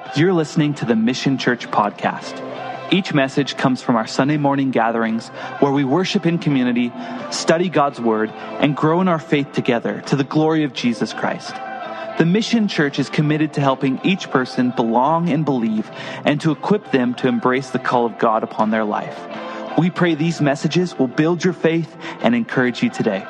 You're listening to the Mission Church podcast. Each message comes from our Sunday morning gatherings where we worship in community, study God's Word, and grow in our faith together to the glory of Jesus Christ. The Mission Church is committed to helping each person belong and believe, and to equip them to embrace the call of God upon their life. We pray these messages will build your faith and encourage you today.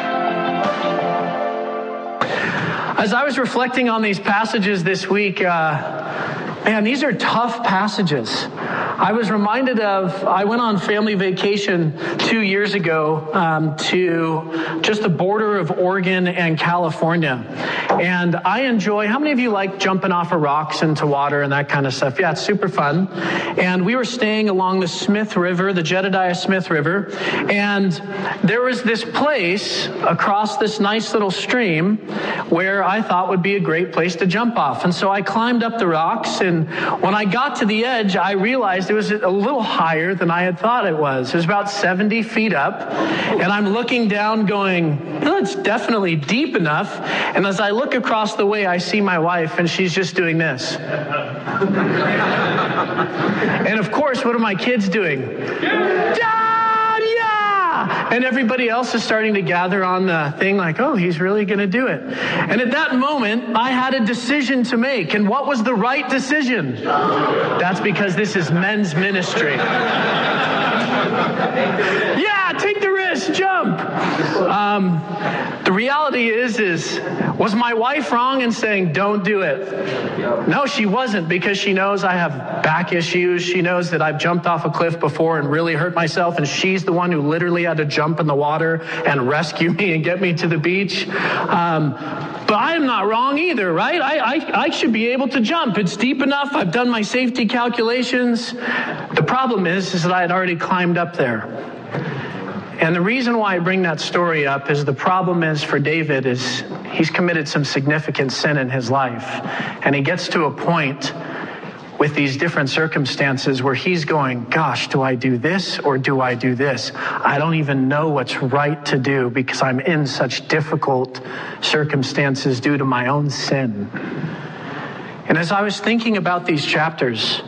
As I was reflecting on these passages this week, man, these are tough passages. I was reminded I went on family vacation 2 years ago to just the border of Oregon and California. And I enjoy, how many of you like jumping off of rocks into water and that kind of stuff? Yeah, it's super fun. And we were staying along the Smith River, the Jedediah Smith River. And there was this place across this nice little stream where I thought would be a great place to jump off. And so I climbed up the rocks, and when I got to the edge, I realized it was a little higher than I had thought it was. It was about 70 feet up, and I'm looking down going, oh, it's definitely deep enough. And as I look across the way, I see my wife, and she's just doing this. And of course, what are my kids doing? And everybody else is starting to gather on the thing like, oh, he's really going to do it. And at that moment, I had a decision to make. And what was the right decision? That's because this is men's ministry. Yeah, take the risk, jump. The reality is, was my wife wrong in saying, don't do it? No, she wasn't, because she knows I have back issues. She knows that I've jumped off a cliff before and really hurt myself, and she's the one who literally had to jump in the water and rescue me and get me to the beach. But I am not wrong either, right? I should be able to jump. It's deep enough. I've done my safety calculations. The problem is that I had already climbed up there. And the reason why I bring that story up is the problem is for David is he's committed some significant sin in his life. And he gets to a point with these different circumstances where he's going, gosh, do I do this or do I do this? I don't even know what's right to do because I'm in such difficult circumstances due to my own sin. And as I was thinking about these chapters,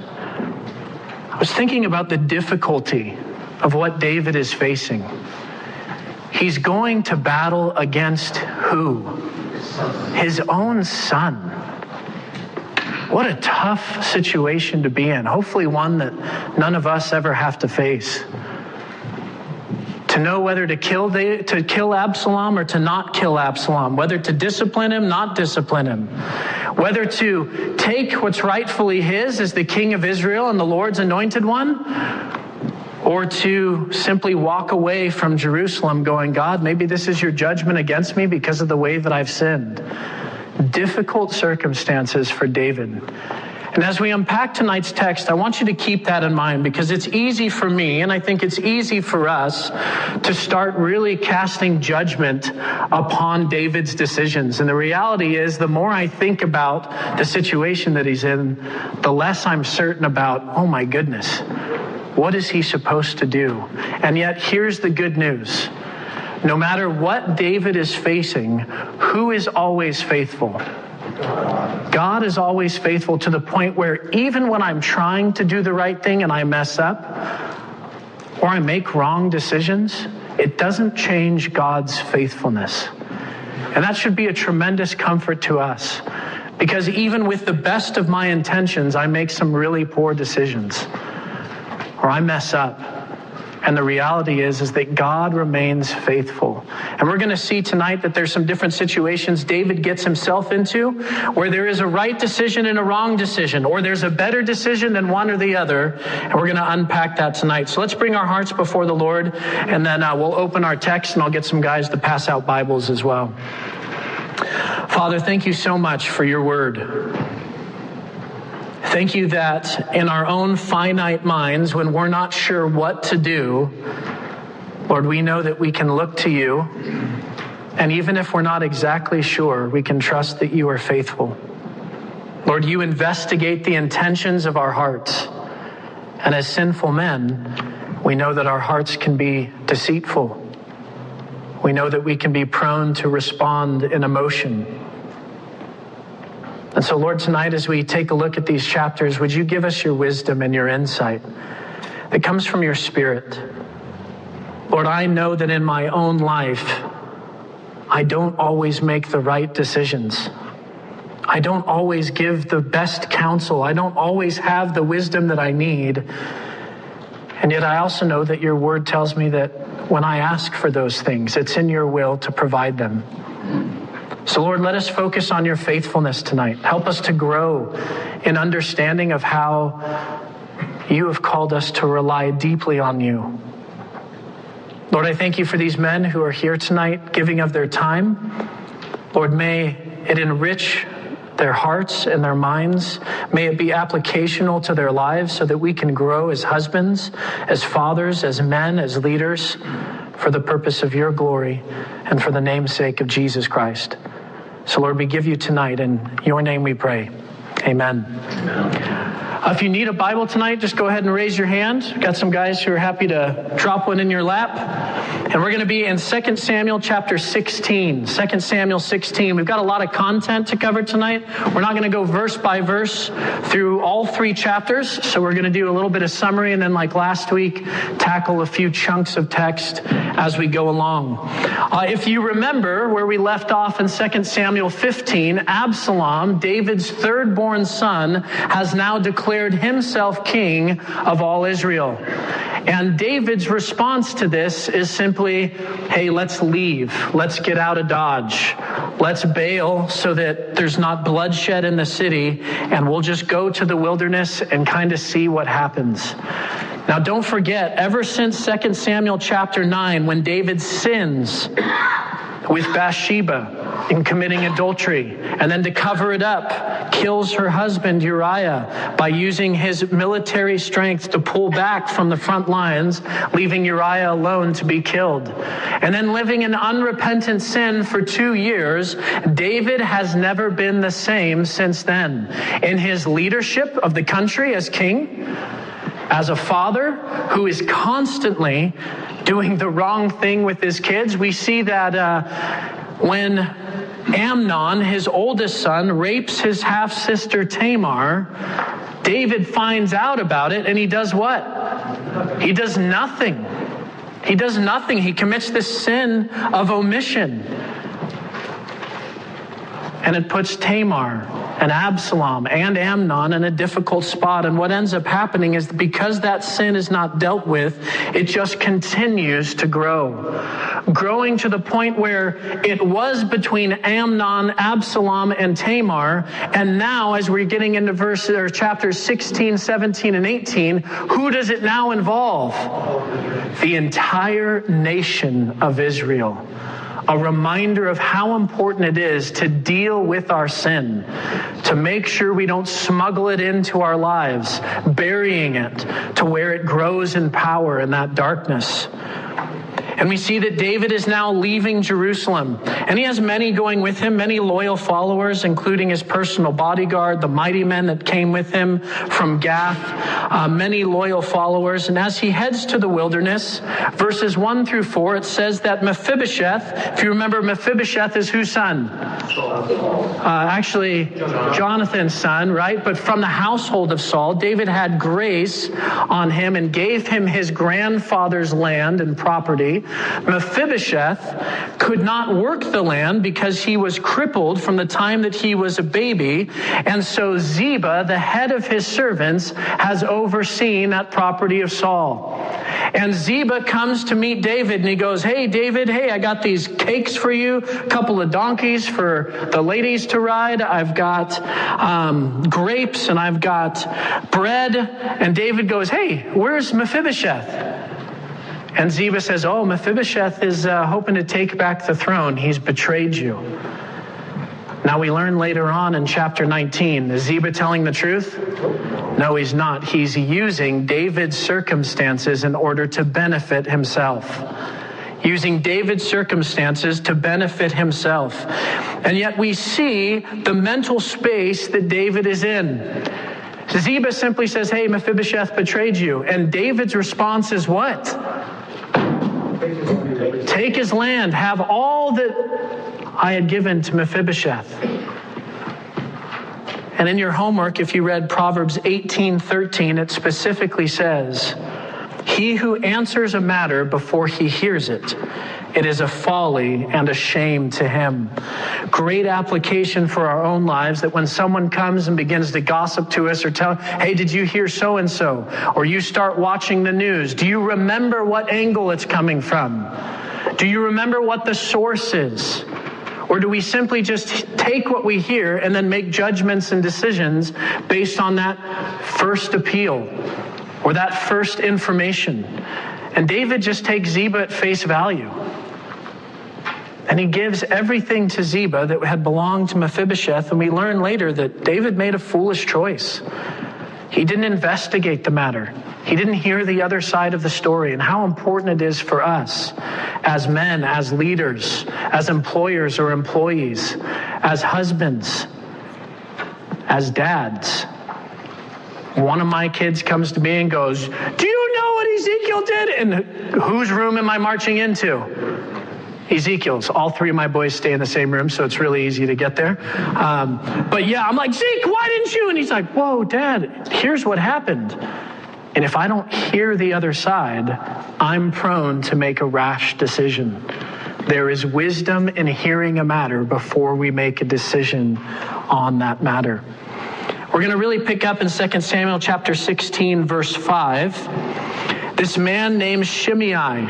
I was thinking about the difficulty of what David is facing. He's going to battle against who? His own son. What a tough situation to be in. Hopefully one that none of us ever have to face. To know whether to kill Absalom or to not kill Absalom. Whether to discipline him, not discipline him. Whether to take what's rightfully his as the king of Israel and the Lord's anointed one, or to simply walk away from Jerusalem going, God, maybe this is your judgment against me because of the way that I've sinned. Difficult circumstances for David. And as we unpack tonight's text, I want you to keep that in mind, because it's easy for me, and I think it's easy for us, to start really casting judgment upon David's decisions. And the reality is, the more I think about the situation that he's in, the less I'm certain about, oh my goodness, what is he supposed to do? And yet, here's the good news. No matter what David is facing, who is always faithful? God is always faithful, to the point where even when I'm trying to do the right thing and I mess up, or I make wrong decisions, it doesn't change God's faithfulness. And that should be a tremendous comfort to us, because even with the best of my intentions, I make some really poor decisions, or I mess up. And the reality is that God remains faithful. And we're going to see tonight that there's some different situations David gets himself into where there is a right decision and a wrong decision, or there's a better decision than one or the other. And we're going to unpack that tonight. So let's bring our hearts before the Lord, and then we'll open our text, and I'll get some guys to pass out Bibles as well. Father, thank you so much for your word. Thank you that in our own finite minds, when we're not sure what to do, Lord, we know that we can look to you. And even if we're not exactly sure, we can trust that you are faithful. Lord, you investigate the intentions of our hearts. And as sinful men, we know that our hearts can be deceitful. We know that we can be prone to respond in emotion. And so, Lord, tonight as we take a look at these chapters, would you give us your wisdom and your insight that comes from your Spirit? Lord, I know that in my own life, I don't always make the right decisions. I don't always give the best counsel. I don't always have the wisdom that I need. And yet I also know that your word tells me that when I ask for those things, it's in your will to provide them. So Lord, let us focus on your faithfulness tonight. Help us to grow in understanding of how you have called us to rely deeply on you. Lord, I thank you for these men who are here tonight, giving of their time. Lord, may it enrich their hearts and their minds. May it be applicational to their lives so that we can grow as husbands, as fathers, as men, as leaders, for the purpose of your glory and for the name's sake of Jesus Christ. So Lord, we give you tonight, in your name we pray. Amen. If you need a Bible tonight, just go ahead and raise your hand. We've got some guys who are happy to drop one in your lap. And we're going to be in 2 Samuel chapter 16. 2 Samuel 16. We've got a lot of content to cover tonight. We're not going to go verse by verse through all 3 chapters. So we're going to do a little bit of summary and then, like last week, tackle a few chunks of text as we go along. If you remember where we left off in 2 Samuel 15, Absalom, David's third-born son, has now declared himself king of all Israel. And David's response to this is simply, hey, let's leave. Let's get out of Dodge. Let's bail so that there's not bloodshed in the city, and we'll just go to the wilderness and kind of see what happens. Now, don't forget, ever since 2 Samuel chapter 9, when David sins with Bathsheba in committing adultery, and then to cover it up, kills her husband Uriah by using his military strength to pull back from the front lines, leaving Uriah alone to be killed. And then living in unrepentant sin for 2 years, David has never been the same since then. In his leadership of the country as king, as a father who is constantly doing the wrong thing with his kids, we see that when Amnon, his oldest son, rapes his half-sister Tamar, David finds out about it, and he does what? He does nothing. He does nothing. He commits this sin of omission. And it puts Tamar and Absalom and Amnon in a difficult spot. And what ends up happening is because that sin is not dealt with, it just continues to grow. Growing to the point where it was between Amnon, Absalom, and Tamar. And now, as we're getting into chapters 16, 17, and 18, who does it now involve? The entire nation of Israel. A reminder of how important it is to deal with our sin, to make sure we don't smuggle it into our lives, burying it to where it grows in power in that darkness. And we see that David is now leaving Jerusalem. And he has many going with him, many loyal followers, including his personal bodyguard, the mighty men that came with him from Gath, many loyal followers. And as he heads to the wilderness, verses 1 through 4, it says that Mephibosheth, if you remember, Mephibosheth is whose son? Actually, Jonathan's son, right? But from the household of Saul, David had grace on him and gave him his grandfather's land and property. Mephibosheth could not work the land because he was crippled from the time that he was a baby. And so Ziba, the head of his servants, has overseen that property of Saul. And Ziba comes to meet David and he goes, hey, David, hey, I got these cakes for you, a couple of donkeys for the ladies to ride. I've got grapes and I've got bread. And David goes, hey, where's Mephibosheth? And Ziba says, oh, Mephibosheth is hoping to take back the throne. He's betrayed you. Now we learn later on in chapter 19, is Ziba telling the truth? No, he's not. He's using David's circumstances in order to benefit himself. Using David's circumstances to benefit himself. And yet we see the mental space that David is in. Ziba simply says, hey, Mephibosheth betrayed you. And David's response is what? Take his land. Have all that I had given to Mephibosheth. And in your homework, if you read Proverbs 18:13, it specifically says, "He who answers a matter before he hears it, it is a folly and a shame to him." Great application for our own lives, that when someone comes and begins to gossip to us or tell, "Hey, did you hear so-and-so?" Or you start watching the news, do you remember what angle it's coming from? Do you remember what the source is? Or do we simply just take what we hear and then make judgments and decisions based on that first appeal or that first information? And David just takes Ziba at face value. And he gives everything to Ziba that had belonged to Mephibosheth. And we learn later that David made a foolish choice. He didn't investigate the matter. He didn't hear the other side of the story, and how important it is for us as men, as leaders, as employers or employees, as husbands, as dads. One of my kids comes to me and goes, "Do you know what Ezekiel did?" And whose room am I marching into? Ezekiel's. All three of my boys stay in the same room, so it's really easy to get there. But yeah, I'm like, "Zeke, why didn't you?" And he's like, "Whoa, Dad, here's what happened." And if I don't hear the other side, I'm prone to make a rash decision. There is wisdom in hearing a matter before we make a decision on that matter. We're going to really pick up in 2 Samuel chapter 16, verse 5. This man named Shimei.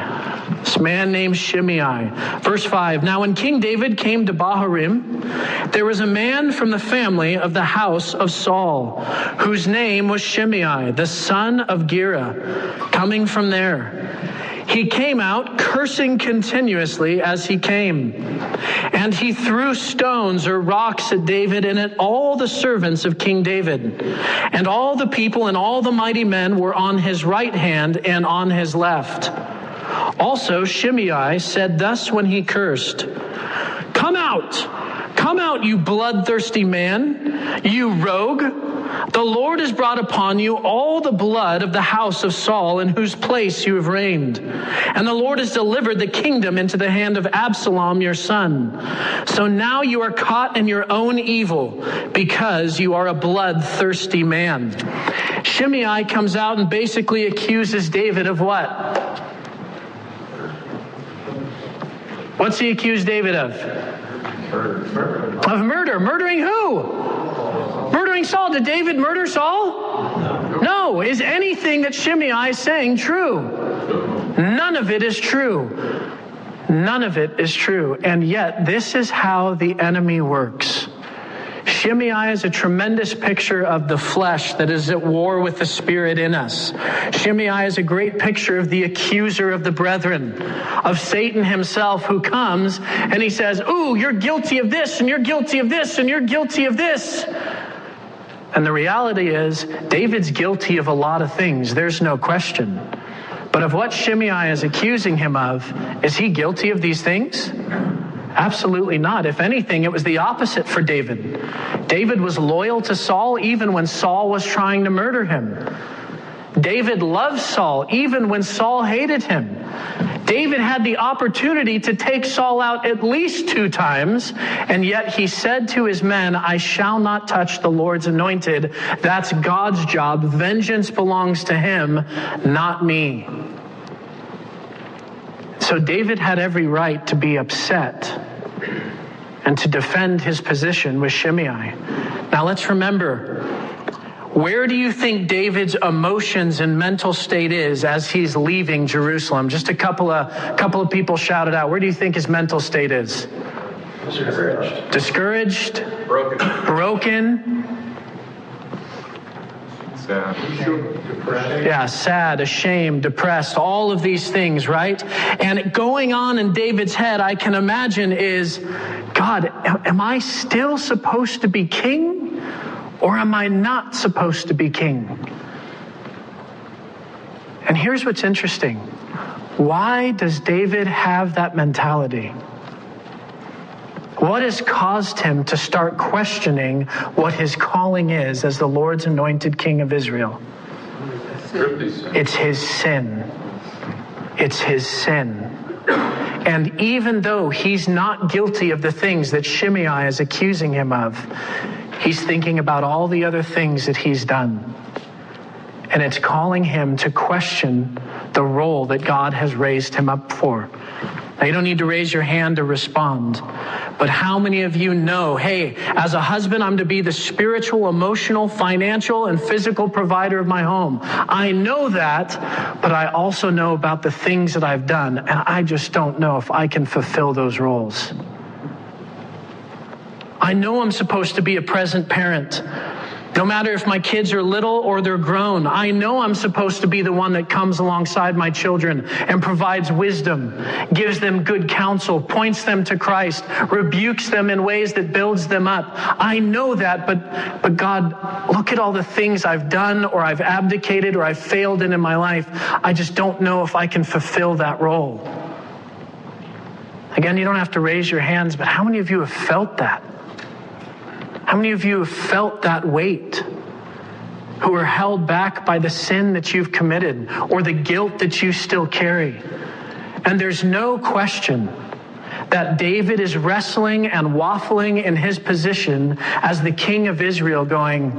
Verse 5. Now when King David came to Bahurim, there was a man from the family of the house of Saul, whose name was Shimei, the son of Gera, coming from there. He came out cursing continuously as he came. And he threw stones or rocks at David and at all the servants of King David. And all the people and all the mighty men were on his right hand and on his left. Also Shimei said thus when he cursed, Come out, you bloodthirsty man, you rogue. The Lord has brought upon you all the blood of the house of Saul, in whose place you have reigned. And the Lord has delivered the kingdom into the hand of Absalom, your son. So now you are caught in your own evil, because you are a bloodthirsty man. Shimei comes out and basically accuses David of what? What's he accused David of? Murder. Of murder. Murdering who? Murdering Saul. Did David murder Saul? No. Is anything that Shimei is saying true? None of it is true. None of it is true. And yet, this is how the enemy works. Shimei is a tremendous picture of the flesh that is at war with the spirit in us. Shimei is a great picture of the accuser of the brethren, of Satan himself, who comes and he says, "Ooh, you're guilty of this, and you're guilty of this, and you're guilty of this." And the reality is, David's guilty of a lot of things. There's no question. But of what Shimei is accusing him of, is he guilty of these things? Absolutely not. If anything, it was the opposite for David. David was loyal to Saul even when Saul was trying to murder him. David loved Saul even when Saul hated him. David had the opportunity to take Saul out at least 2 times, and yet he said to his men, "I shall not touch the Lord's anointed." That's God's job. Vengeance belongs to him, not me. So David had every right to be upset and to defend his position with Shimei. Now let's remember, where do you think David's emotions and mental state is as he's leaving Jerusalem? Just a couple of people shouted out. Where do you think his mental state is? Discouraged. Broken. Sad. Yeah, sad, ashamed, depressed, all of these things, right? And going on in David's head, I can imagine, is, God, am I still supposed to be king? Or am I not supposed to be king? And here's what's interesting. Why does David have that mentality? What has caused him to start questioning what his calling is as the Lord's anointed king of Israel? It's his sin. It's his sin. And even though he's not guilty of the things that Shimei is accusing him of, He's thinking about all the other things that he's done. And it's calling him to question the role that God has raised him up for. Now, you don't need to raise your hand to respond. But how many of you know, hey, as a husband, I'm to be the spiritual, emotional, financial, and physical provider of my home. I know that, but I also know about the things that I've done, and I just don't know if I can fulfill those roles. I know I'm supposed to be a present parent. No matter if my kids are little or they're grown, I know I'm supposed to be the one that comes alongside my children and provides wisdom, gives them good counsel, points them to Christ, rebukes them in ways that builds them up. I know that, but God, look at all the things I've done or I've abdicated or I've failed in my life. I just don't know if I can fulfill that role. Again, you don't have to raise your hands, but how many of you have felt that? How many of you have felt that weight? Who are held back by the sin that you've committed or the guilt that you still carry? And there's no question that David is wrestling and waffling in his position as the king of Israel, going,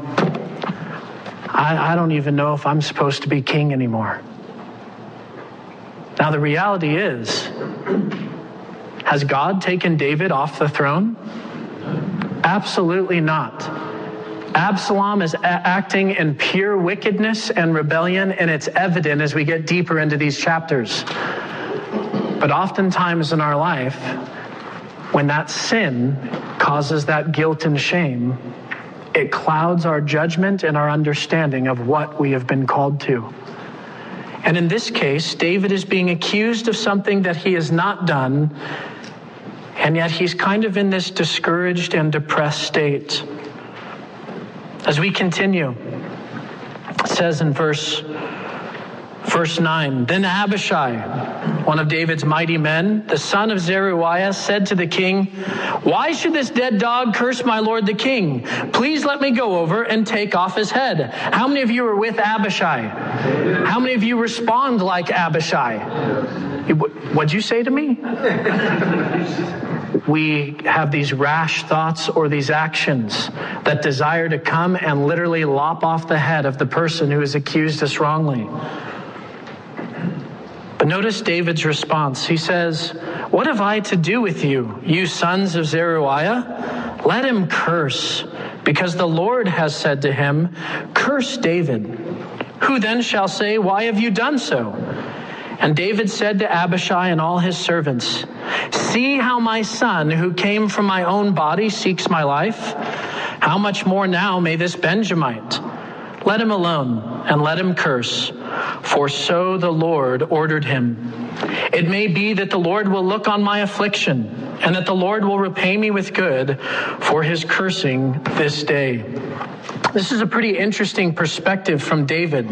I don't even know if I'm supposed to be king anymore. Now the reality is, has God taken David off the throne? Absolutely not. Absalom is acting in pure wickedness and rebellion, and it's evident as we get deeper into these chapters. But oftentimes in our life, when that sin causes that guilt and shame, it clouds our judgment and our understanding of what we have been called to. And in this case, David is being accused of something that he has not done, and yet he's kind of in this discouraged and depressed state. As we continue, it says in verse 9, Then Abishai, one of David's mighty men, the son of Zeruiah, said to the king, Why should this dead dog curse my lord the king? Please let me go over and take off his head. How many of you are with Abishai? How many of you respond like Abishai? What'd you say to me? We have these rash thoughts or these actions that desire to come and literally lop off the head of the person who has accused us wrongly. But notice David's response. He says, What have I to do with you, you sons of Zeruiah? Let him curse, because the Lord has said to him, Curse David. Who then shall say, Why have you done so? And David said to Abishai and all his servants, See how my son, who came from my own body, seeks my life? How much more now may this Benjamite? Let him alone, and let him curse, for so the Lord ordered him. It may be that the Lord will look on my affliction, and that the Lord will repay me with good for his cursing this day. This is a pretty interesting perspective from David.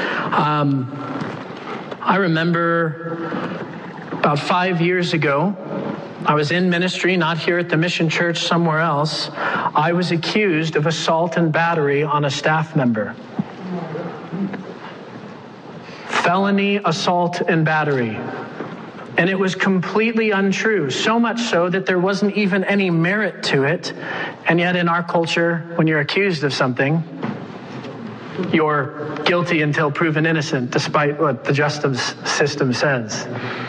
I remember about 5 years ago, I was in ministry, not here at the Mission Church, somewhere else. I was accused of assault and battery on a staff member. Felony assault and battery. And it was completely untrue, so much so that there wasn't even any merit to it. And yet in our culture, when you're accused of something, you're guilty until proven innocent, despite what the justice system says.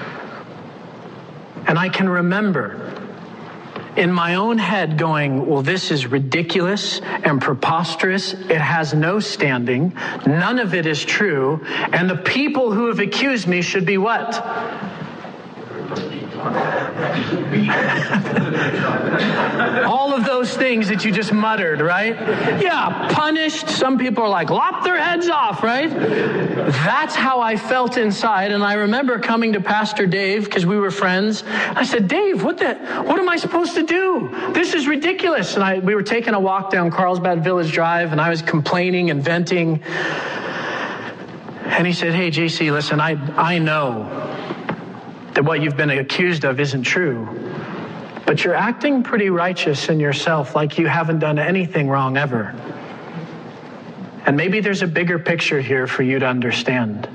And I can remember in my own head going, well, this is ridiculous and preposterous. It has no standing. None of it is true. And the people who have accused me should be what? All of those things that you just muttered, right? Yeah, punished. Some people are like, lop their heads off, right? That's how I felt inside. And I remember coming to Pastor Dave, because we were friends. I said, Dave, what am I supposed to do? This is ridiculous. And we were taking a walk down Carlsbad Village Drive, and I was complaining and venting. And he said, hey, JC, listen, I know that what you've been accused of isn't true, but you're acting pretty righteous in yourself, like you haven't done anything wrong ever. And maybe there's a bigger picture here for you to understand.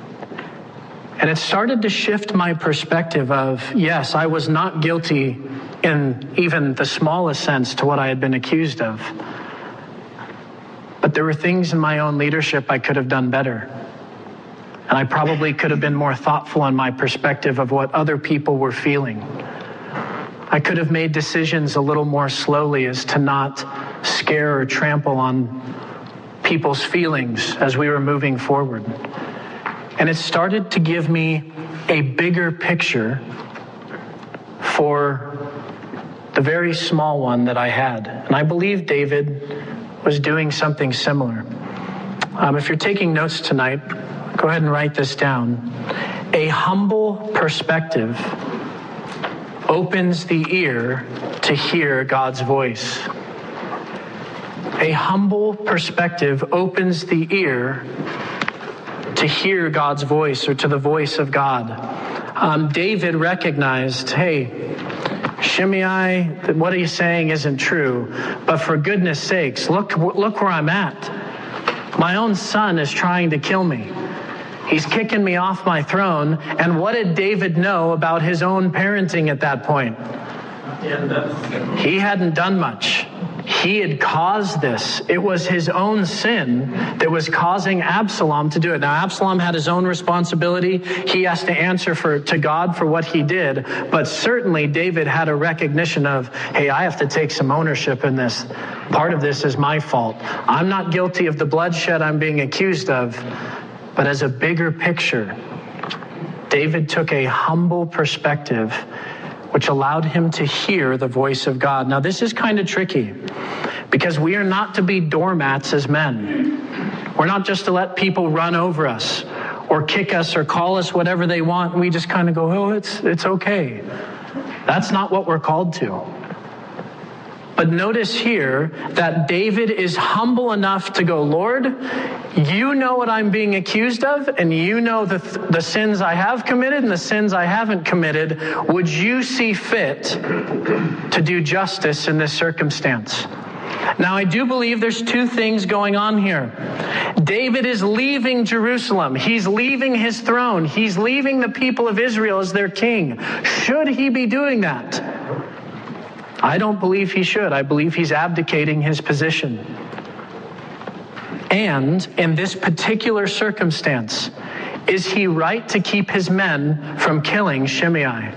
And it started to shift my perspective of, yes, I was not guilty in even the smallest sense to what I had been accused of. But there were things in my own leadership I could have done better. And I probably could have been more thoughtful in my perspective of what other people were feeling. I could have made decisions a little more slowly as to not scare or trample on people's feelings as we were moving forward. And it started to give me a bigger picture for the very small one that I had. And I believe David was doing something similar. If you're taking notes tonight, go ahead and write this down. A humble perspective opens the ear to hear God's voice. A humble perspective opens the ear to hear God's voice, or to the voice of God. David recognized, hey, Shimei, what he's saying isn't true, but for goodness sakes, look where I'm at. My own son is trying to kill me. He's kicking me off my throne. And what did David know about his own parenting at that point? He hadn't done much. He had caused this. It was his own sin that was causing Absalom to do it. Now, Absalom had his own responsibility. He has to answer to God for what he did. But certainly David had a recognition of, hey, I have to take some ownership in this. Part of this is my fault. I'm not guilty of the bloodshed I'm being accused of. But as a bigger picture, David took a humble perspective, which allowed him to hear the voice of God. Now, this is kind of tricky, because we are not to be doormats as men. We're not just to let people run over us or kick us or call us whatever they want, and we just kind of go, oh, it's okay. That's not what we're called to. But notice here that David is humble enough to go, Lord, you know what I'm being accused of, and you know the sins I have committed and the sins I haven't committed. Would you see fit to do justice in this circumstance? Now, I do believe there's two things going on here. David is leaving Jerusalem. He's leaving his throne. He's leaving the people of Israel as their king. Should he be doing that? I don't believe he should. I believe he's abdicating his position. And in this particular circumstance, is he right to keep his men from killing Shimei?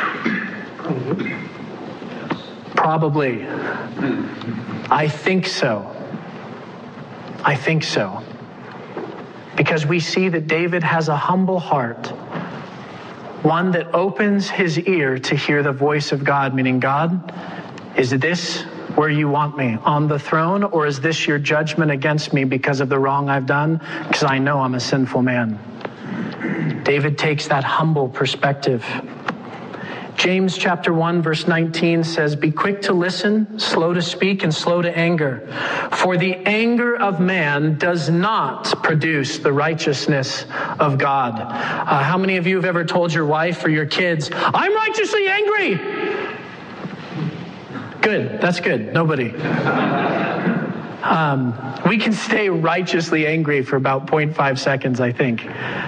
Probably. I think so. I think so. Because we see that David has a humble heart, one that opens his ear to hear the voice of God, meaning, God, is this where you want me, on the throne, or is this your judgment against me because of the wrong I've done? Because I know I'm a sinful man. David takes that humble perspective. James chapter 1 verse 19 says, be quick to listen, slow to speak, and slow to anger. For the anger of man does not produce the righteousness of God. How many of you have ever told your wife or your kids, I'm righteously angry? Good. That's good. Nobody. We can stay righteously angry for about 0.5 seconds, I think.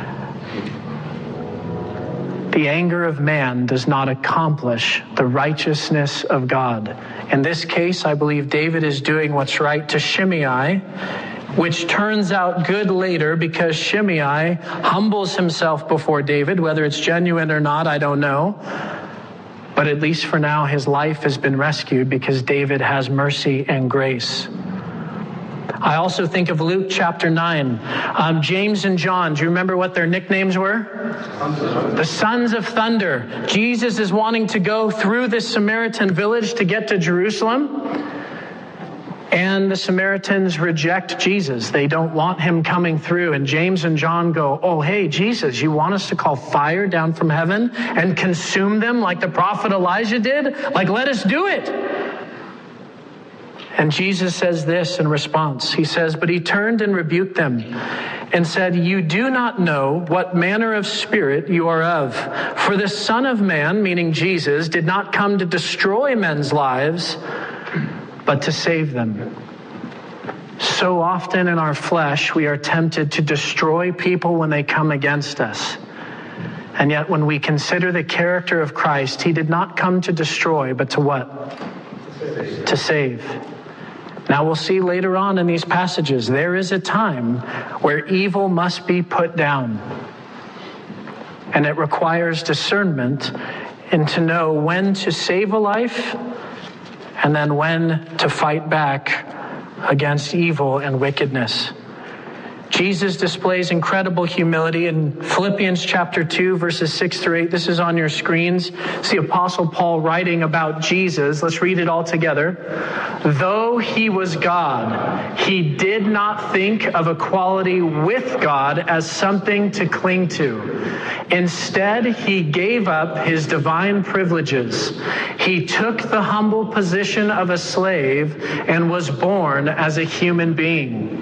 The anger of man does not accomplish the righteousness of God. In this case, I believe David is doing what's right to Shimei, which turns out good later because Shimei humbles himself before David. Whether it's genuine or not, I don't know. But at least for now, his life has been rescued because David has mercy and grace. I also think of Luke chapter 9. James and John, do you remember what their nicknames were? The Sons of Thunder. Jesus is wanting to go through this Samaritan village to get to Jerusalem. And the Samaritans reject Jesus. They don't want him coming through. And James and John go, oh, hey, Jesus, you want us to call fire down from heaven and consume them like the prophet Elijah did? Like, let us do it. And Jesus says this in response. He says, but he turned and rebuked them and said, you do not know what manner of spirit you are of. For the Son of Man, meaning Jesus, did not come to destroy men's lives, but to save them. So often in our flesh, we are tempted to destroy people when they come against us. And yet when we consider the character of Christ, he did not come to destroy, but to what? To save. Now we'll see later on in these passages, there is a time where evil must be put down. And it requires discernment and to know when to save a life and then when to fight back against evil and wickedness. Jesus displays incredible humility in Philippians chapter 2, verses 6 through 8. This is on your screens. It's the Apostle Paul writing about Jesus. Let's read it all together. Though he was God, he did not think of equality with God as something to cling to. Instead, he gave up his divine privileges. He took the humble position of a slave and was born as a human being.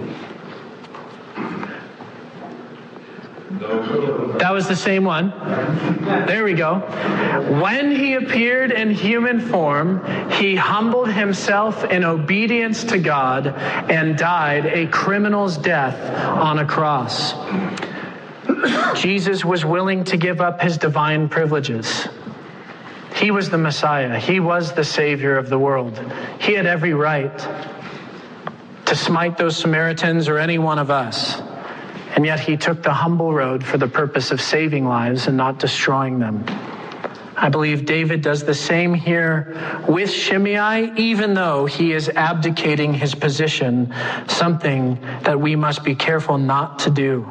That was the same one. There we go. When he appeared in human form, he humbled himself in obedience to God and died a criminal's death on a cross. Jesus was willing to give up his divine privileges. He was the Messiah. He was the Savior of the world. He had every right to smite those Samaritans or any one of us. And yet he took the humble road for the purpose of saving lives and not destroying them. I believe David does the same here with Shimei, even though he is abdicating his position, something that we must be careful not to do.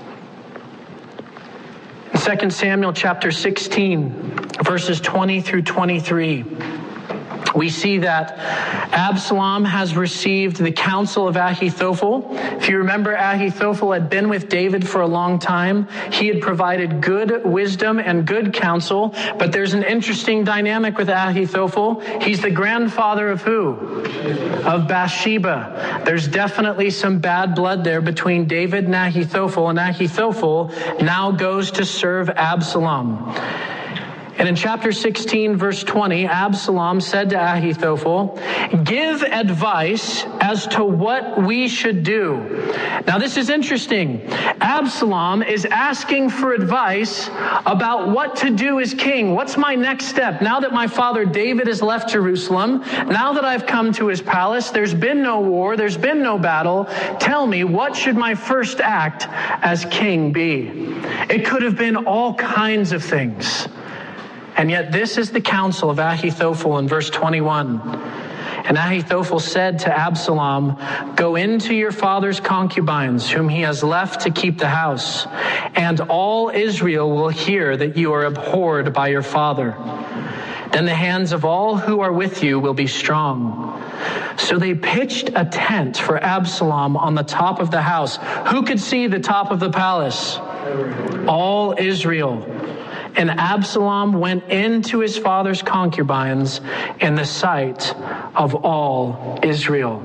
In 2 Samuel chapter 16, verses 20 through 23, we see that Absalom has received the counsel of Ahithophel. If you remember, Ahithophel had been with David for a long time. He had provided good wisdom and good counsel. But there's an interesting dynamic with Ahithophel. He's the grandfather of who? Of Bathsheba. There's definitely some bad blood there between David and Ahithophel now goes to serve Absalom. And in chapter 16, verse 20, Absalom said to Ahithophel, "Give advice as to what we should do." Now this is interesting. Absalom is asking for advice about what to do as king. What's my next step? Now that my father David has left Jerusalem, now that I've come to his palace, there's been no war, there's been no battle. Tell me, what should my first act as king be? It could have been all kinds of things. And yet this is the counsel of Ahithophel in verse 21. And Ahithophel said to Absalom, "Go into your father's concubines, whom he has left to keep the house, and all Israel will hear that you are abhorred by your father. Then the hands of all who are with you will be strong." So they pitched a tent for Absalom on the top of the house. Who could see the top of the palace? All Israel. And Absalom went into his father's concubines in the sight of all Israel.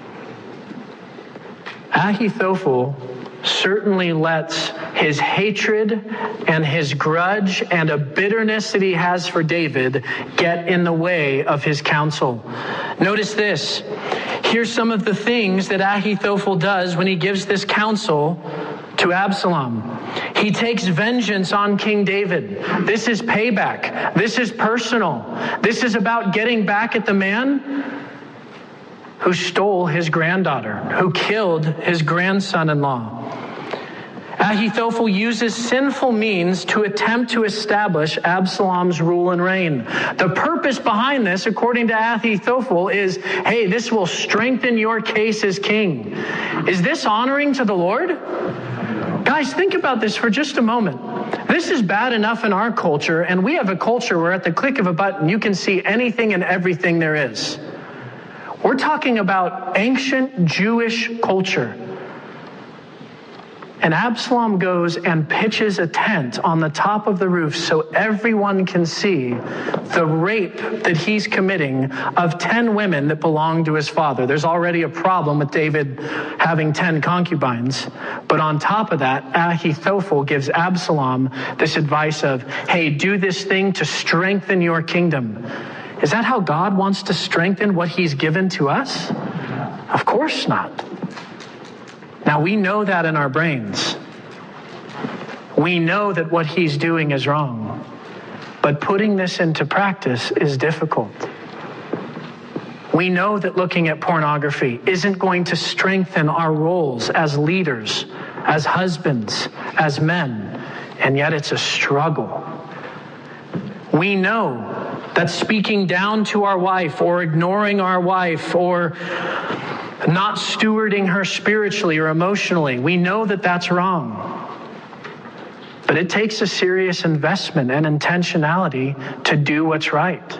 Ahithophel certainly lets his hatred and his grudge and a bitterness that he has for David get in the way of his counsel. Notice this. Here's some of the things that Ahithophel does when he gives this counsel to Absalom. He takes vengeance on King David. This is payback. This is personal. This is about getting back at the man who stole his granddaughter, who killed his grandson-in-law. Ahithophel uses sinful means to attempt to establish Absalom's rule and reign. The purpose behind this, according to Ahithophel, is, hey, this will strengthen your case as king. Is this honoring to the Lord? Guys, think about this for just a moment. This is bad enough in our culture, and we have a culture where at the click of a button you can see anything and everything there is. We're talking about ancient Jewish culture. And Absalom goes and pitches a tent on the top of the roof so everyone can see the rape that he's committing of 10 women that belong to his father. There's already a problem with David having 10 concubines. But on top of that, Ahithophel gives Absalom this advice of, hey, do this thing to strengthen your kingdom. Is that how God wants to strengthen what he's given to us? Of course not. Now, we know that in our brains. We know that what he's doing is wrong, but putting this into practice is difficult. We know that looking at pornography isn't going to strengthen our roles as leaders, as husbands, as men, and yet it's a struggle. We know that speaking down to our wife or ignoring our wife or not stewarding her spiritually or emotionally, we know that that's wrong. But it takes a serious investment and intentionality to do what's right.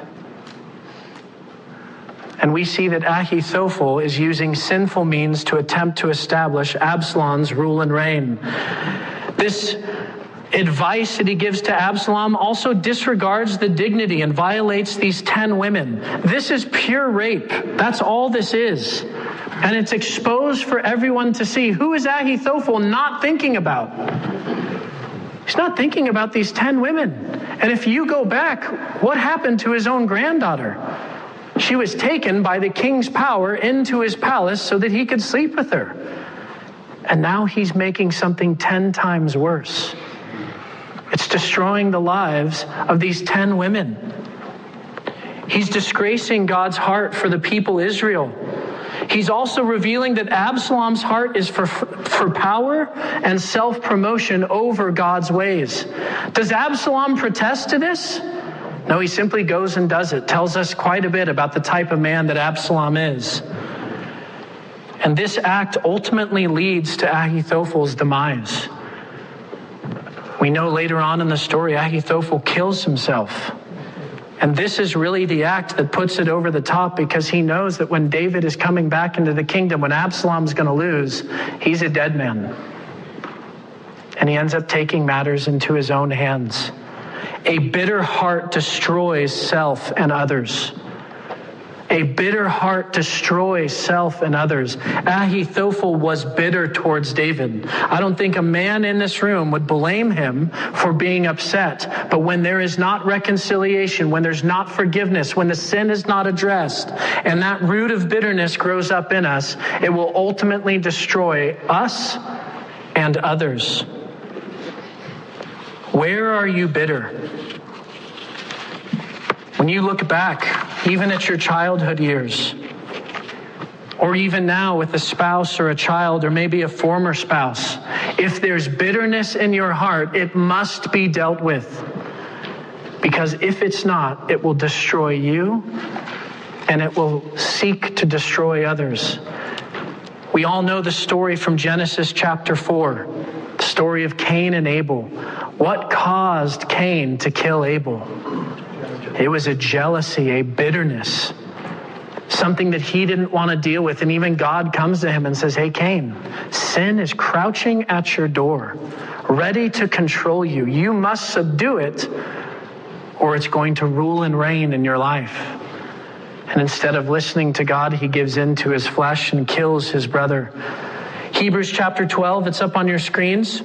And we see that Ahithophel is using sinful means to attempt to establish Absalom's rule and reign. This advice that he gives to Absalom also disregards the dignity and violates these 10 women. This is pure rape. That's all this is. And it's exposed for everyone to see. Who is Ahithophel not thinking about? He's not thinking about these 10 women. And if you go back, what happened to his own granddaughter? She was taken by the king's power into his palace so that he could sleep with her. And now he's making something 10 times worse. It's destroying the lives of these 10 women. He's disgracing God's heart for the people Israel. He's also revealing that Absalom's heart is for power and self-promotion over God's ways. Does Absalom protest to this? No, he simply goes and does it. Tells us quite a bit about the type of man that Absalom is. And this act ultimately leads to Ahithophel's demise. We know later on in the story, Ahithophel kills himself. And this is really the act that puts it over the top, because he knows that when David is coming back into the kingdom, when Absalom's going to lose, he's a dead man. And he ends up taking matters into his own hands. A bitter heart destroys self and others. A bitter heart destroys self and others. Ahithophel was bitter towards David. I don't think a man in this room would blame him for being upset. But when there is not reconciliation, when there's not forgiveness, when the sin is not addressed, and that root of bitterness grows up in us, it will ultimately destroy us and others. Where are you bitter? When you look back, even at your childhood years, or even now with a spouse or a child or maybe a former spouse, if there's bitterness in your heart, it must be dealt with. Because if it's not, it will destroy you and it will seek to destroy others. We all know the story from Genesis chapter 4, the story of Cain and Abel. What caused Cain to kill Abel? It was a jealousy, a bitterness, something that he didn't want to deal with. And even God comes to him and says, hey, Cain, sin is crouching at your door, ready to control you. You must subdue it, or it's going to rule and reign in your life. And instead of listening to God, he gives in to his flesh and kills his brother. Hebrews chapter 12, it's up on your screens,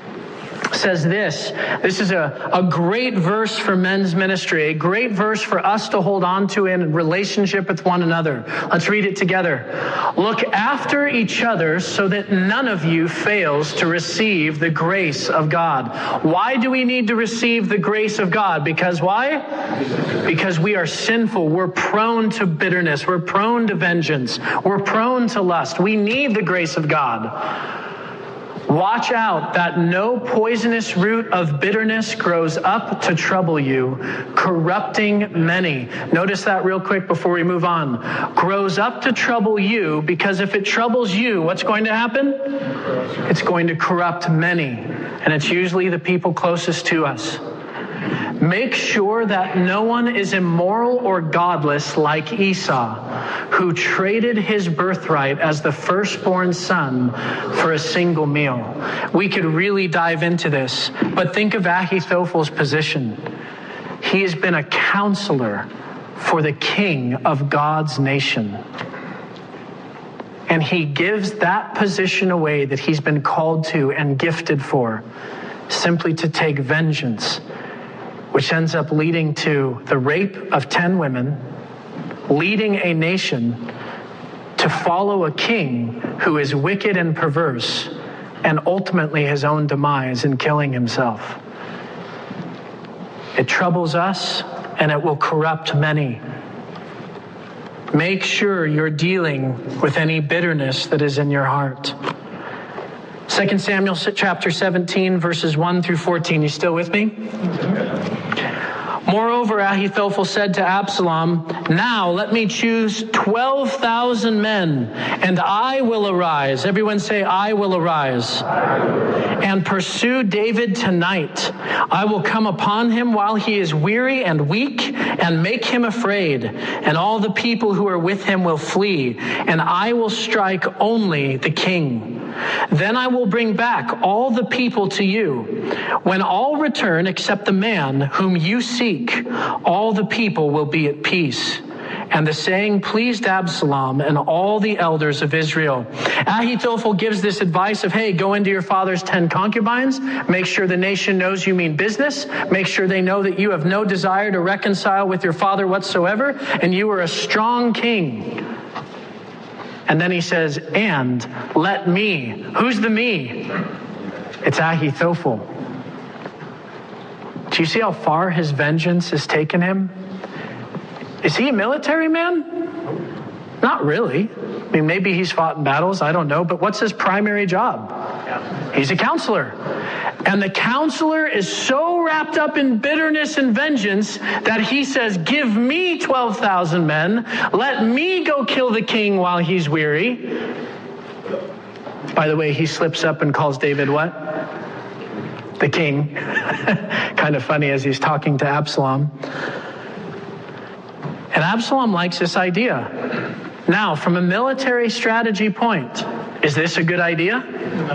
says this. This is a great verse for men's ministry, a great verse for us to hold on to in relationship with one another. Let's read it together. Look after each other so that none of you fails to receive the grace of God. Why do we need to receive the grace of God? Because why? Because we are sinful. We're prone to bitterness. We're prone to vengeance. We're prone to lust. We need the grace of God. Watch out that no poisonous root of bitterness grows up to trouble you, corrupting many. Notice that real quick before we move on. Grows up to trouble you, because if it troubles you, what's going to happen? It's going to corrupt many. And it's usually the people closest to us. Make sure that no one is immoral or godless like Esau, who traded his birthright as the firstborn son for a single meal. We could really dive into this, but think of Ahithophel's position. He has been a counselor for the king of God's nation. And he gives that position away that he's been called to and gifted for, simply to take vengeance, which ends up leading to the rape of 10 women, leading a nation to follow a king who is wicked and perverse, and ultimately his own demise in killing himself. It troubles us, and it will corrupt many. Make sure you're dealing with any bitterness that is in your heart. 2 Samuel chapter 17, verses 1 through 14. You still with me? Moreover, Ahithophel said to Absalom, now let me choose 12,000 men, and I will arise. Everyone say, I will arise. And pursue David tonight. I will come upon him while he is weary and weak, and make him afraid. And all the people who are with him will flee, and I will strike only the king. Then I will bring back all the people to you. When all return except the man whom you seek, all the people will be at peace. And the saying pleased Absalom and all the elders of Israel. Ahithophel gives this advice of, hey, go into your father's 10 concubines. Make sure the nation knows you mean business. Make sure they know that you have no desire to reconcile with your father whatsoever. And you are a strong king. And then he says, and let me. Who's the me? It's Ahithophel. Do you see how far his vengeance has taken him? Is he a military man? Not really. I mean, maybe he's fought in battles, I don't know. But what's his primary job? He's a counselor. And the counselor is so wrapped up in bitterness and vengeance that he says, give me 12,000 men. Let me go kill the king while he's weary. By the way, he slips up and calls David what? The king. Kind of funny as he's talking to Absalom. And Absalom likes this idea. Now, from a military strategy point, is this a good idea?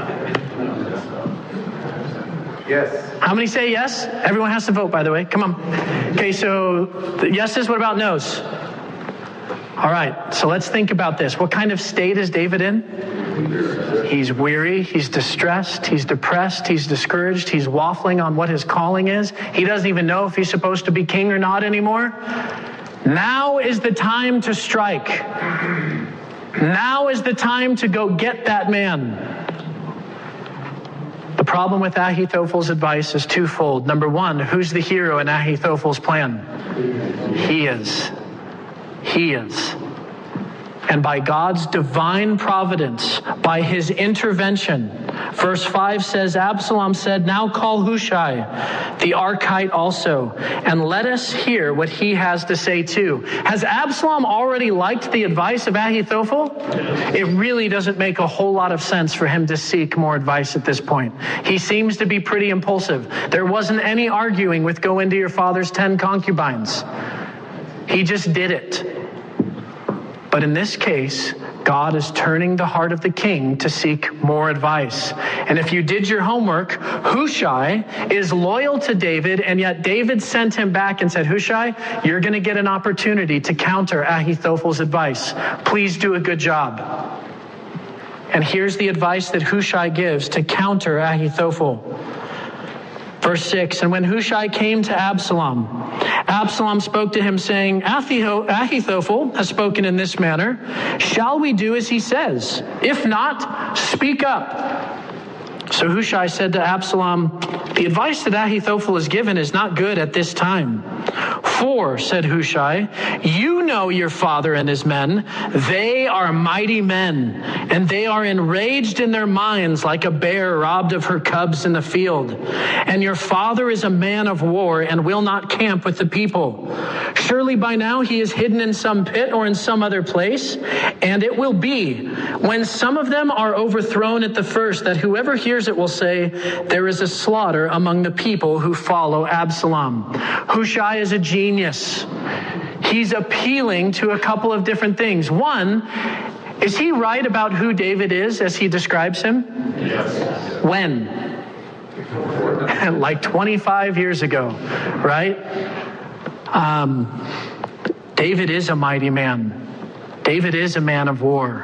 Yes. How many say yes? Everyone has to vote, by the way. Come on. Okay, so the yeses, what about no's? All right, so let's think about this. What kind of state is David in? He's weary, he's distressed, he's depressed, he's discouraged, he's waffling on what his calling is. He doesn't even know if he's supposed to be king or not anymore. Now is the time to strike. Now is the time to go get that man. The problem with Ahithophel's advice is twofold. Number one, who's the hero in Ahithophel's plan? He is. He is. And by God's divine providence, by his intervention, verse 5 says, Absalom said, now call Hushai, the Archite also, and let us hear what he has to say too. Has Absalom already liked the advice of Ahithophel? It really doesn't make a whole lot of sense for him to seek more advice at this point. He seems to be pretty impulsive. There wasn't any arguing with go into your father's 10 concubines. He just did it. But in this case, God is turning the heart of the king to seek more advice. And if you did your homework, Hushai is loyal to David, and yet David sent him back and said, Hushai, you're going to get an opportunity to counter Ahithophel's advice. Please do a good job. And here's the advice that Hushai gives to counter Ahithophel. Verse 6, and when Hushai came to Absalom, Absalom spoke to him, saying, Ahithophel has spoken in this manner. Shall we do as he says? If not, speak up. So Hushai said to Absalom, the advice that Ahithophel has given is not good at this time. For, said Hushai, you know your father and his men. They are mighty men, and they are enraged in their minds like a bear robbed of her cubs in the field. And your father is a man of war and will not camp with the people. Surely by now he is hidden in some pit or in some other place. And it will be, when some of them are overthrown at the first, that whoever hears it will say, there is a slaughter among the people who follow Absalom. Hushai is a genius. He's appealing to a couple of different things. One, is he right about who David is as he describes him? Yes. When? Like 25 years ago, right? David is a mighty man. David is a man of war.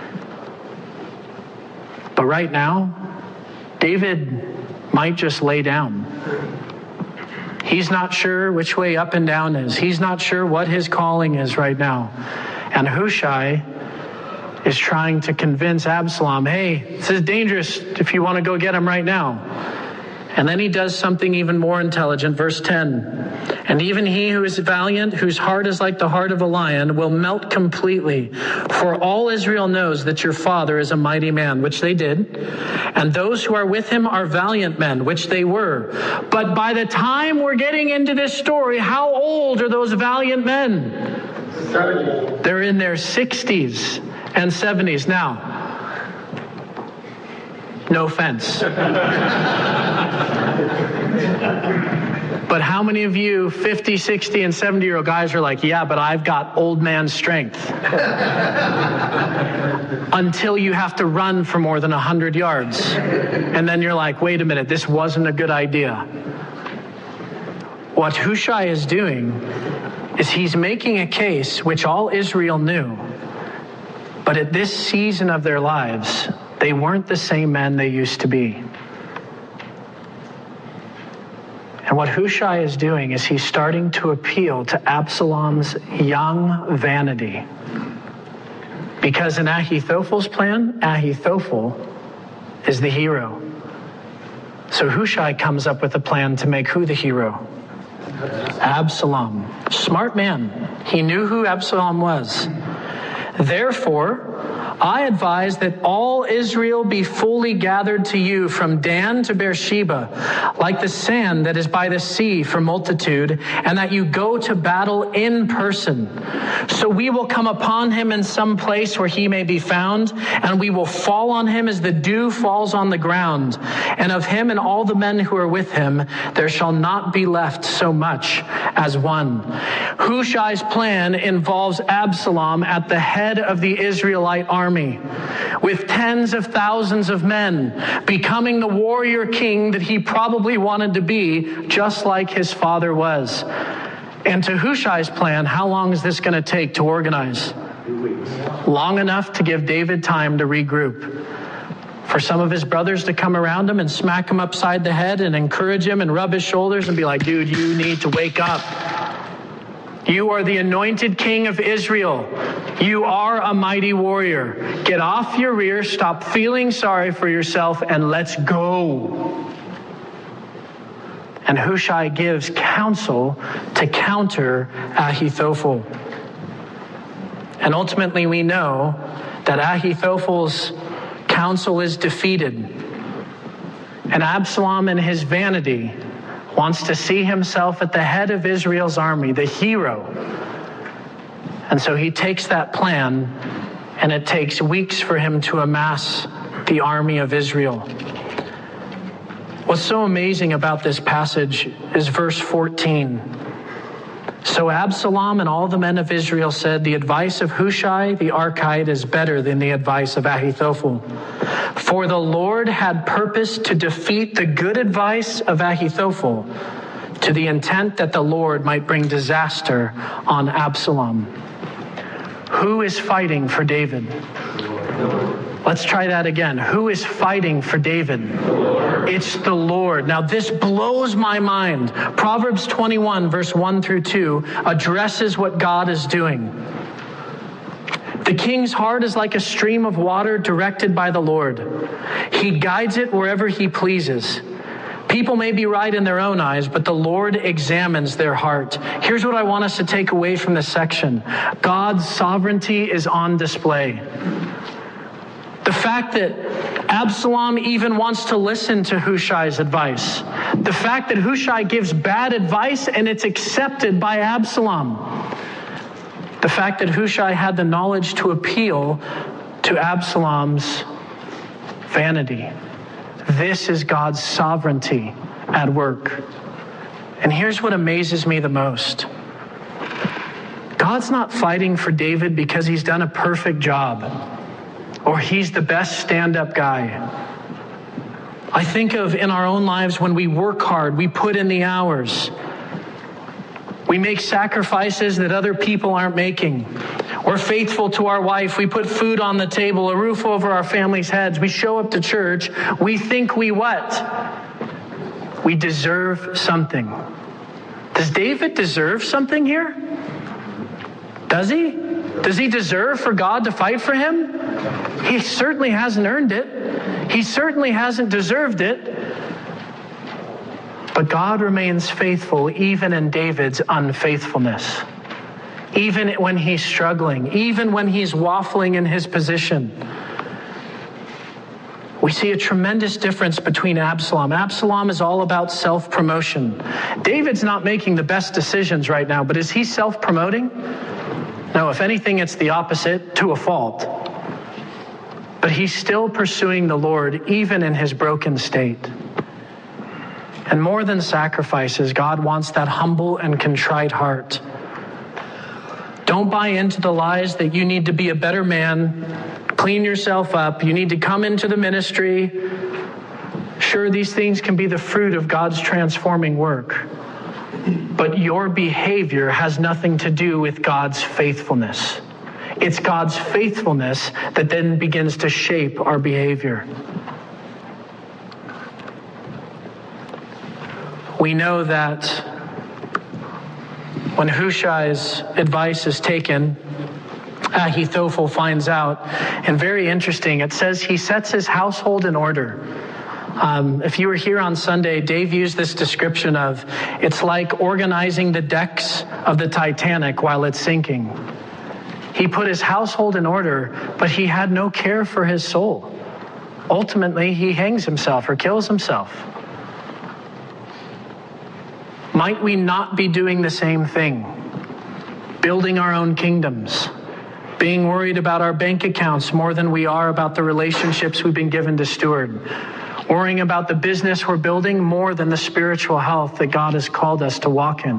But right now, David might just lay down. He's not sure which way up and down is. He's not sure what his calling is right now. And Hushai is trying to convince Absalom, hey, this is dangerous if you want to go get him right now. And then he does something even more intelligent. Verse 10. And even he who is valiant, whose heart is like the heart of a lion, will melt completely. For all Israel knows that your father is a mighty man, which they did. And those who are with him are valiant men, which they were. But by the time we're getting into this story, how old are those valiant men? 70. They're in their 60s and 70s. Now, no offense. But how many of you 50, 60, and 70-year-old guys are like, yeah, but I've got old man strength? Until you have to run for more than 100 yards. And then you're like, wait a minute, this wasn't a good idea. What Hushai is doing is he's making a case which all Israel knew. But at this season of their lives, they weren't the same men they used to be. And what Hushai is doing is he's starting to appeal to Absalom's young vanity. Because in Ahithophel's plan, Ahithophel is the hero. So Hushai comes up with a plan to make who the hero? Absalom. Smart man. He knew who Absalom was. Therefore, I advise that all Israel be fully gathered to you from Dan to Beersheba, like the sand that is by the sea for multitude, and that you go to battle in person. So we will come upon him in some place where he may be found, and we will fall on him as the dew falls on the ground. And of him and all the men who are with him, there shall not be left so much as one. Hushai's plan involves Absalom at the head of the Israelite army, with tens of thousands of men, becoming the warrior king that he probably wanted to be, just like his father was. And to Hushai's plan, how long is this going to take to organize? 2 weeks. Long enough to give David time to regroup. For some of his brothers to come around him and smack him upside the head and encourage him and rub his shoulders and be like, dude, you need to wake up. You are the anointed king of Israel. You are a mighty warrior. Get off your rear, stop feeling sorry for yourself, and let's go. And Hushai gives counsel to counter Ahithophel. And ultimately we know that Ahithophel's counsel is defeated. And Absalom in his vanity wants to see himself at the head of Israel's army, the hero. And so he takes that plan, and it takes weeks for him to amass the army of Israel. What's so amazing about this passage is verse 14. So Absalom and all the men of Israel said, the advice of Hushai the Archite is better than the advice of Ahithophel. For the Lord had purposed to defeat the good advice of Ahithophel, to the intent that the Lord might bring disaster on Absalom. Who is fighting for David? Let's try that again. Who is fighting for David? It's the Lord. Now this blows my mind. Proverbs 21 verse 1 through 2 addresses what God is doing. The king's heart is like a stream of water directed by the Lord. He guides it wherever he pleases. People may be right in their own eyes, but the Lord examines their heart. Here's what I want us to take away from this section. God's sovereignty is on display. The fact that Absalom even wants to listen to Hushai's advice. The fact that Hushai gives bad advice and it's accepted by Absalom. The fact that Hushai had the knowledge to appeal to Absalom's vanity. This is God's sovereignty at work. And here's what amazes me the most. God's not fighting for David because he's done a perfect job, or he's the best stand-up guy. I think of in our own lives when we work hard, we put in the hours. We make sacrifices that other people aren't making. We're faithful to our wife. We put food on the table, a roof over our family's heads. We show up to church. We think we what? We deserve something. Does David deserve something here? Does he? Does he deserve for God to fight for him? He certainly hasn't earned it. He certainly hasn't deserved it. But God remains faithful even in David's unfaithfulness. Even when he's struggling, even when he's waffling in his position. We see a tremendous difference between Absalom. Absalom is all about self-promotion. David's not making the best decisions right now, but is he self-promoting? No, if anything, it's the opposite, to a fault. But he's still pursuing the Lord, even in his broken state. And more than sacrifices, God wants that humble and contrite heart. Don't buy into the lies that you need to be a better man, clean yourself up, you need to come into the ministry. Sure, these things can be the fruit of God's transforming work. But your behavior has nothing to do with God's faithfulness. It's God's faithfulness that then begins to shape our behavior. We know that when Hushai's advice is taken, Ahithophel finds out, and very interesting, it says he sets his household in order. If you were here on Sunday, Dave used this description of, it's like organizing the decks of the Titanic while it's sinking. He put his household in order, but he had no care for his soul. Ultimately, he hangs himself or kills himself. Might we not be doing the same thing? Building our own kingdoms, being worried about our bank accounts more than we are about the relationships we've been given to steward, worrying about the business we're building more than the spiritual health that God has called us to walk in.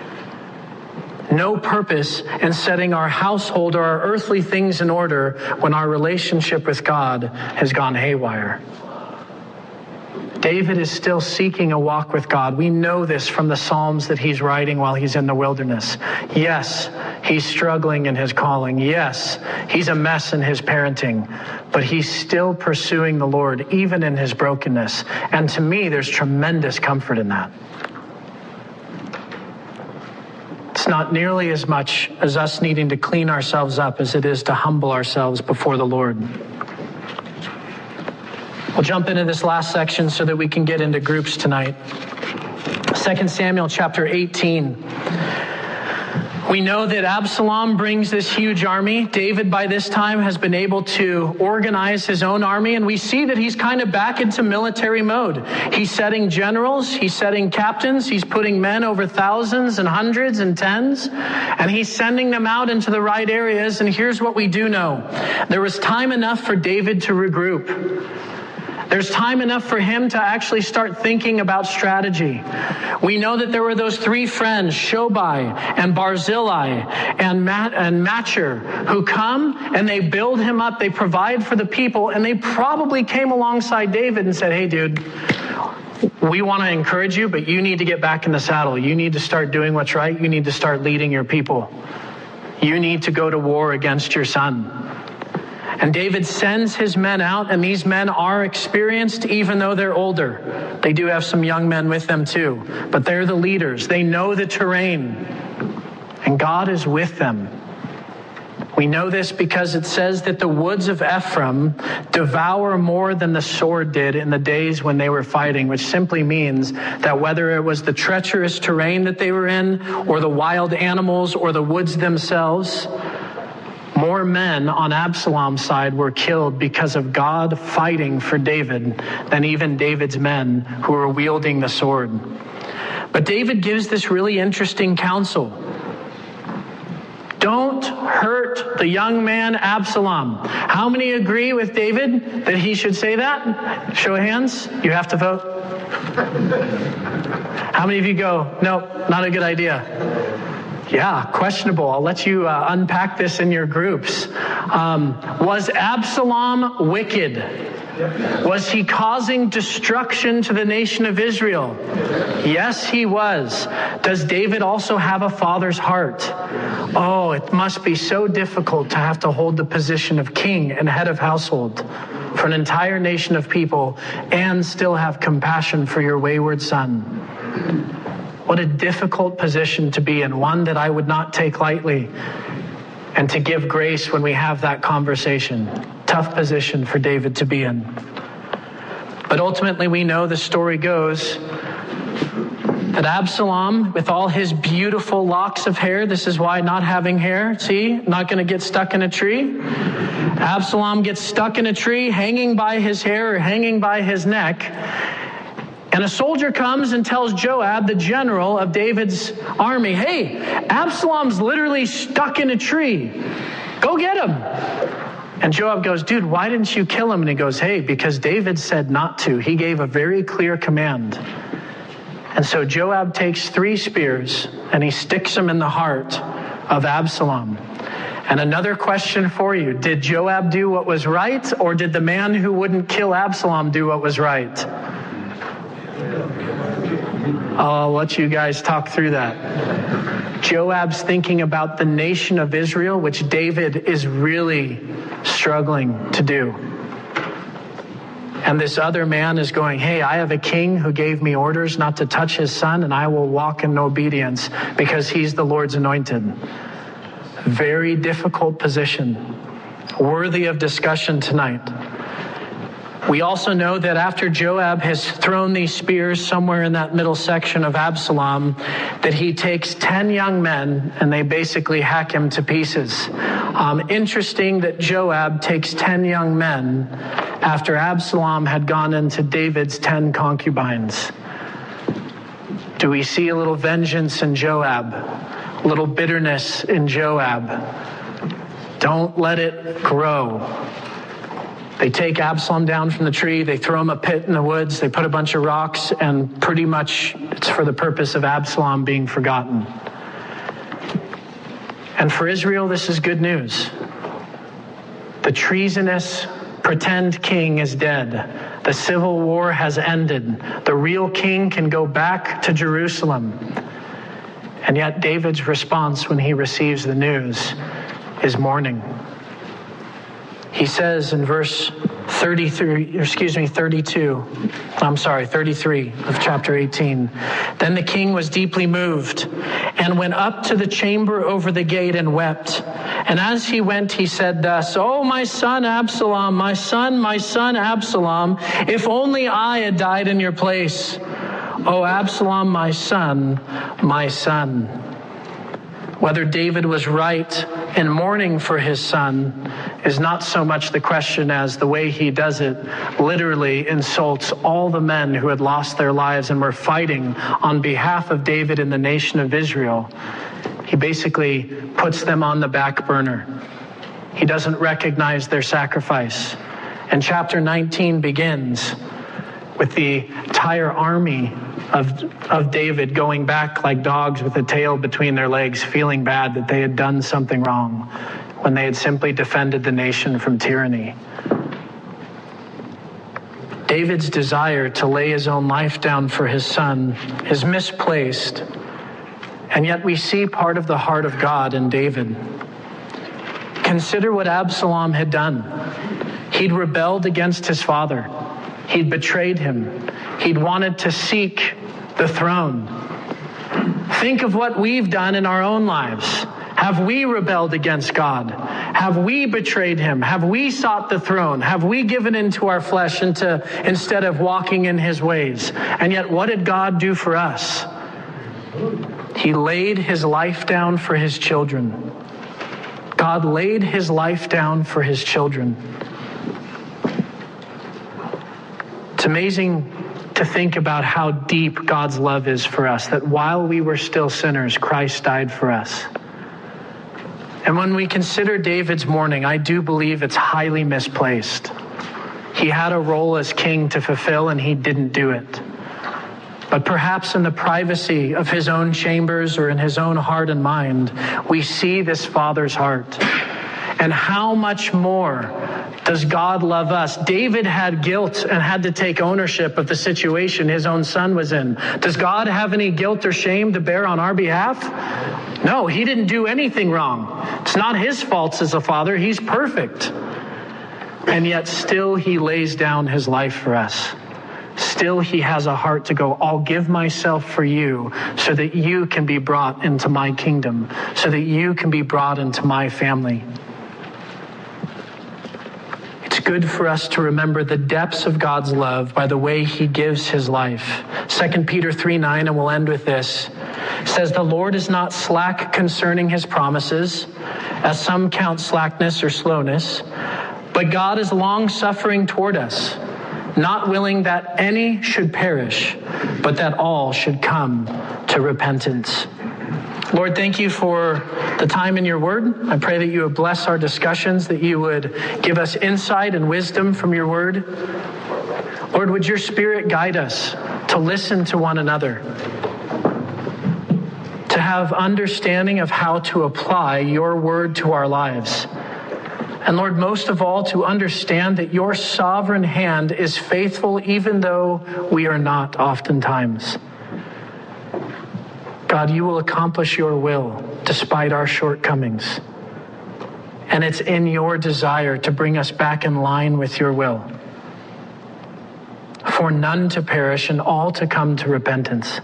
No purpose in setting our household or our earthly things in order when our relationship with God has gone haywire. David is still seeking a walk with God. We know this from the Psalms that he's writing while he's in the wilderness. Yes, he's struggling in his calling. Yes, he's a mess in his parenting. But he's still pursuing the Lord, even in his brokenness. And to me, there's tremendous comfort in that. It's not nearly as much as us needing to clean ourselves up as it is to humble ourselves before the Lord. We'll jump into this last section so that we can get into groups tonight. 2 Samuel chapter 18. We know that Absalom brings this huge army. David, by this time, has been able to organize his own army, and we see that he's kind of back into military mode. He's setting generals, he's setting captains, he's putting men over thousands and hundreds and tens, and he's sending them out into the right areas. And here's what we do know. There was time enough for David to regroup. There's time enough for him to actually start thinking about strategy. We know that there were those three friends, Shobai and Barzillai and Machir, who come and they build him up. They provide for the people, and they probably came alongside David and said, hey, dude, we want to encourage you, but you need to get back in the saddle. You need to start doing what's right. You need to start leading your people. You need to go to war against your son. And David sends his men out, and these men are experienced even though they're older. They do have some young men with them too, but they're the leaders. They know the terrain, and God is with them. We know this because it says that the woods of Ephraim devour more than the sword did in the days when they were fighting, which simply means that whether it was the treacherous terrain that they were in, or the wild animals, or the woods themselves, more men on Absalom's side were killed because of God fighting for David than even David's men who were wielding the sword. But David gives this really interesting counsel. Don't hurt the young man Absalom. How many agree with David that he should say that? Show of hands. You have to vote. How many of you go, nope, not a good idea? Yeah, questionable. I'll let you unpack this in your groups. Was Absalom wicked? Was he causing destruction to the nation of Israel? Yes, he was. Does David also have a father's heart? Oh, it must be so difficult to have to hold the position of king and head of household for an entire nation of people and still have compassion for your wayward son. What a difficult position to be in, one that I would not take lightly. and to give grace when we have that conversation. Tough position for David to be in. But ultimately, we know the story goes that Absalom, with all his beautiful locks of hair, this is why not having hair, see, not going to get stuck in a tree. Absalom gets stuck in a tree, hanging by his hair or hanging by his neck. And a soldier comes and tells Joab, the general of David's army, hey, Absalom's literally stuck in a tree. Go get him. And Joab goes, dude, why didn't you kill him? And he goes, hey, because David said not to. He gave a very clear command. And so Joab takes 3 spears and he sticks them in the heart of Absalom. And another question for you, did Joab do what was right, or did the man who wouldn't kill Absalom do what was right? I'll let you guys talk through that. Joab's thinking about the nation of Israel, which David is really struggling to do. And this other man is going, hey, I have a king who gave me orders not to touch his son, and I will walk in obedience because he's the Lord's anointed. Very difficult position, worthy of discussion tonight. We also know that after Joab has thrown these spears somewhere in that middle section of Absalom, that he takes 10 young men and they basically hack him to pieces. Interesting that Joab takes 10 young men after Absalom had gone into David's 10 concubines. Do we see a little vengeance in Joab? A little bitterness in Joab? Don't let it grow. They take Absalom down from the tree, they throw him a pit in the woods, they put a bunch of rocks, and pretty much it's for the purpose of Absalom being forgotten. And for Israel, this is good news. The treasonous pretend king is dead. The civil war has ended. The real king can go back to Jerusalem. And yet David's response when he receives the news is mourning. He says in verse 33 of chapter 18, then the king was deeply moved and went up to the chamber over the gate and wept. And as he went, he said thus, oh, my son Absalom, my son Absalom, if only I had died in your place. Oh, Absalom, my son, my son. Whether David was right in mourning for his son is not so much the question as the way he does it literally insults all the men who had lost their lives and were fighting on behalf of David and the nation of Israel. He basically puts them on the back burner. He doesn't recognize their sacrifice. And chapter 19 begins with the entire army of David going back like dogs with a tail between their legs, feeling bad that they had done something wrong when they had simply defended the nation from tyranny. David's desire to lay his own life down for his son is misplaced, and yet we see part of the heart of God in David. Consider what Absalom had done. He'd rebelled against his father. He'd betrayed him. He'd wanted to seek the throne. Think of what we've done in our own lives. Have we rebelled against God? Have we betrayed him? Have we sought the throne? Have we given into our flesh instead of walking in his ways? And yet, what did God do for us? He laid his life down for his children. God laid his life down for his children. It's amazing to think about how deep God's love is for us, that while we were still sinners, Christ died for us. And when we consider David's mourning, I do believe it's highly misplaced. He had a role as king to fulfill, and he didn't do it. But perhaps in the privacy of his own chambers or in his own heart and mind, we see this Father's heart. And how much more does God love us? David had guilt and had to take ownership of the situation his own son was in. Does God have any guilt or shame to bear on our behalf? No, he didn't do anything wrong. It's not his faults as a father. He's perfect. And yet still he lays down his life for us. still he has a heart to go, I'll give myself for you so that you can be brought into my kingdom, so that you can be brought into my family. It's good for us to remember the depths of God's love by the way he gives his life. 2 Peter 3:9, and we'll end with this, says, the Lord is not slack concerning his promises, as some count slackness or slowness, but God is long-suffering toward us, not willing that any should perish, but that all should come to repentance. Lord, thank you for the time in your word. I pray that you would bless our discussions, that you would give us insight and wisdom from your word. Lord, would your Spirit guide us to listen to one another, to have understanding of how to apply your word to our lives. And Lord, most of all, to understand that your sovereign hand is faithful even though we are not oftentimes. God, you will accomplish your will despite our shortcomings. And it's in your desire to bring us back in line with your will, for none to perish and all to come to repentance.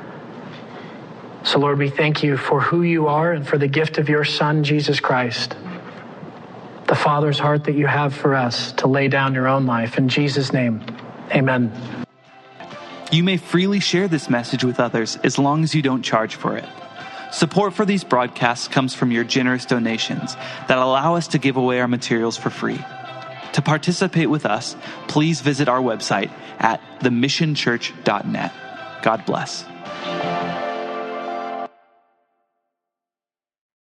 So Lord, we thank you for who you are and for the gift of your Son, Jesus Christ, the Father's heart that you have for us to lay down your own life. In Jesus' name, amen. You may freely share this message with others as long as you don't charge for it. Support for these broadcasts comes from your generous donations that allow us to give away our materials for free. To participate with us, please visit our website at themissionchurch.net. God bless.